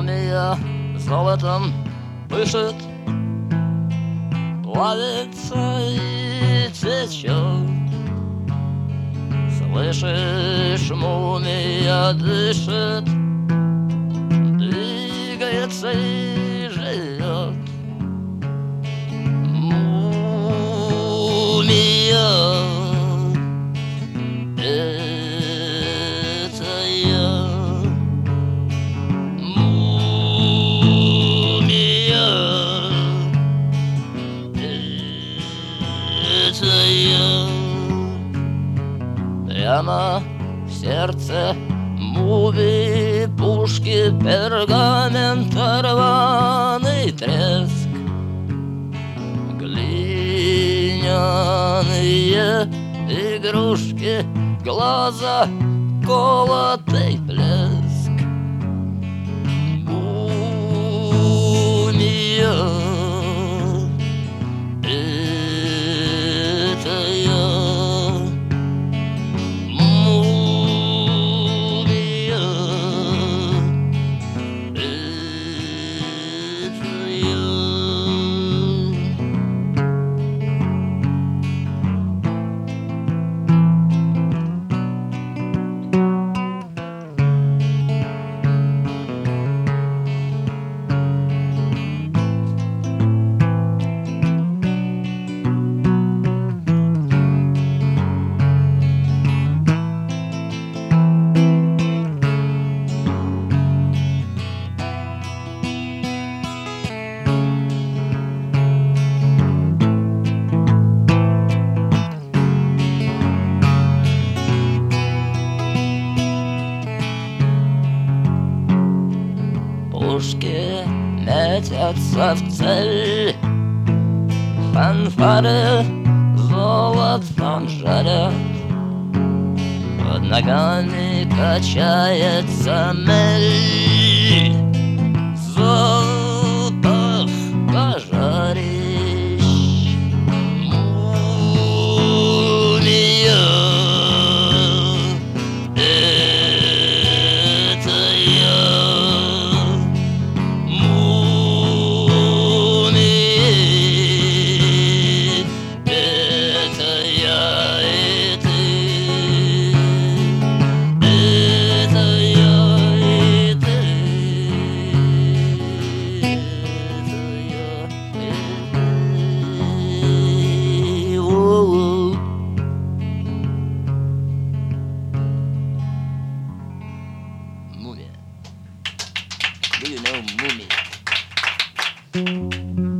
Мумия золотом пышет, плавится и течет. Слышишь, мумия дышит, двигается и живет. Мумия — это я. Мумия — это я. Прямо в сердце муви пушки пергамента рваный треск. Глиняные игрушки, глаза, колотый блеск. Мумия — это я. Мумия — это я. Пушки метятся в цель, фанфары золотом жарят. Под ногами качается мель, запах пожарищ. Мумия — это я. Mumia. Do you know Mumia?